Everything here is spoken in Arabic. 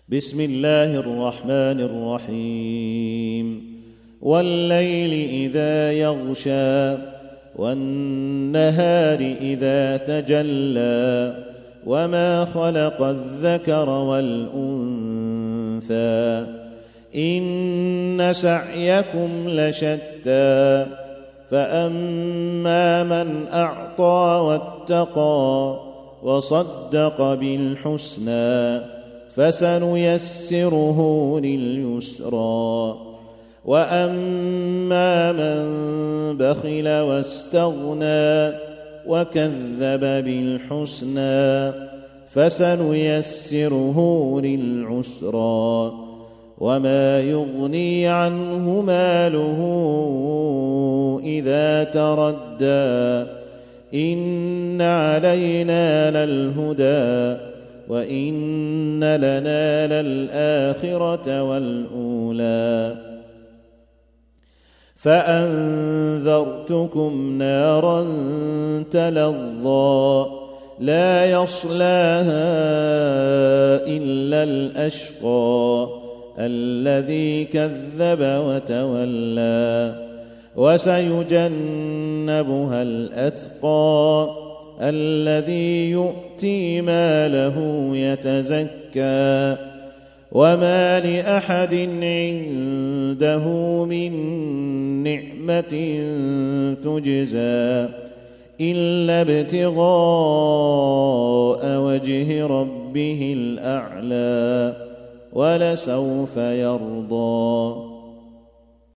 بسم الله الرحمن الرحيم والليل إذا يغشى والنهار إذا تجلى وما خلق الذكر والأنثى إن سعيكم لشتى فأما من أعطى واتقى وصدق بالحسنى فسنيسره لليسرى وأما من بخل واستغنى وكذب بالحسنى فسنيسره للعسرى وما يغني عنه ماله إذا تردى إن علينا للهدى وإن لنا للآخرة والأولى فأنذرتكم نارا تلظى لا يصلاها إلا الأشقى الذي كذب وتولى وسيجنبها الأتقى الذي يؤتي ماله يتزكى وما لأحد عنده من نعمة تجزى إلا ابتغاء وجه ربه الأعلى ولسوف يرضى.